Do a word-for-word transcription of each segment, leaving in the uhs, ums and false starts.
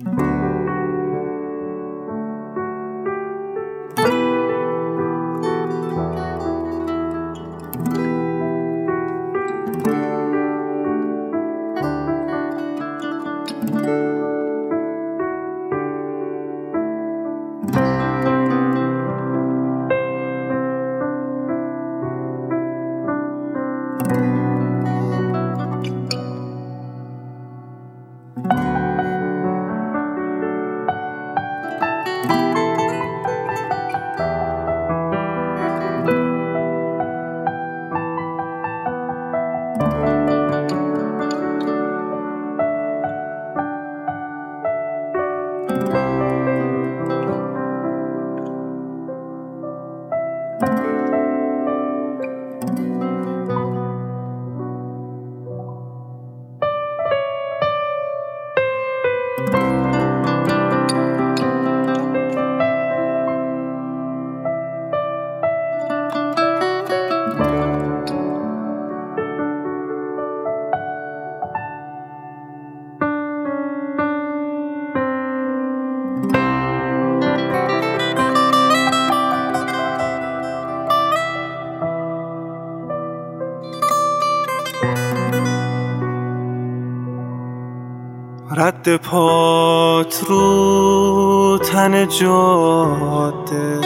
رد پات رو تن جاده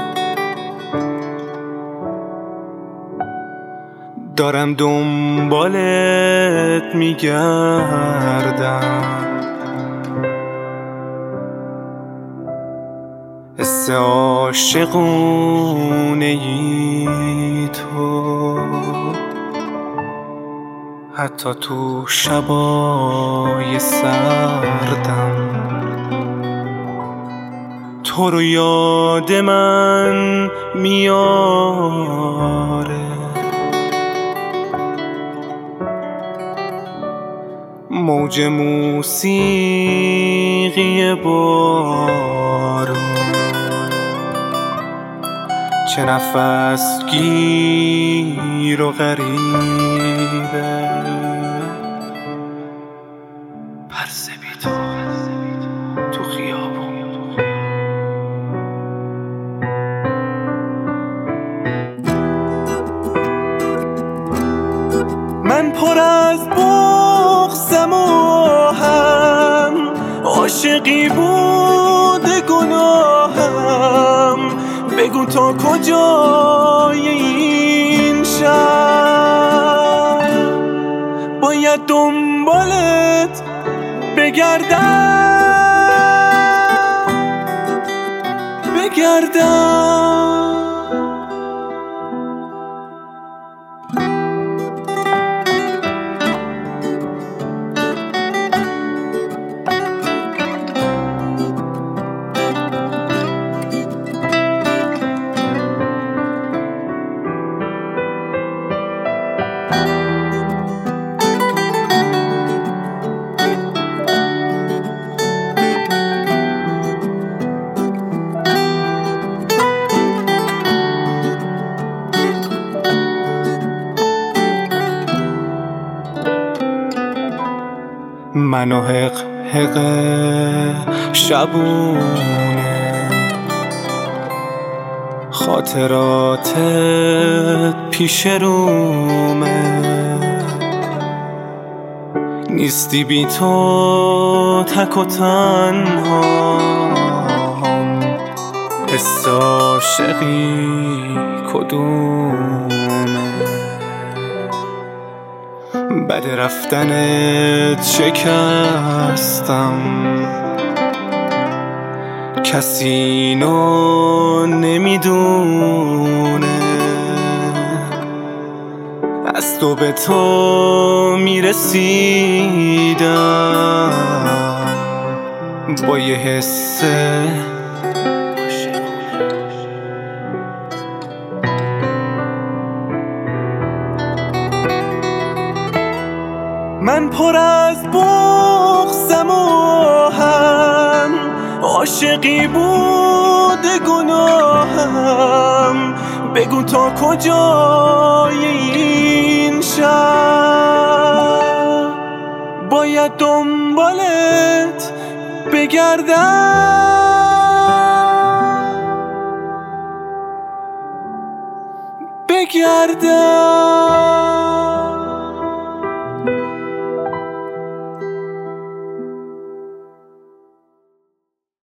دارم دنبالت میگردم، حس عاشقونه ای تو حتی تو شبای سردم، تو رو یاد من میاره، موج موسیقی بارون، چه نفس گیر و غریبه پرسه بی تو تو خیابون. من پر از بغضم و هم عاشقی بوده گناهم، بگو تا کجای این شهر باید دنبالت بگردم بگردم. من و حق حق شبونه خاطراتت پیش رومه، نیستی بی تو تک و تنها، حس عاشقی کدومه، بد رفتنت شکستم، کسی اینو نمیدونه، از تو به تو میرسیدم با یه حس من پر از بغضم و هم عاشقی بوده گناهم، بگو تا کجای این شهر باید دنبالت بگردم بگردم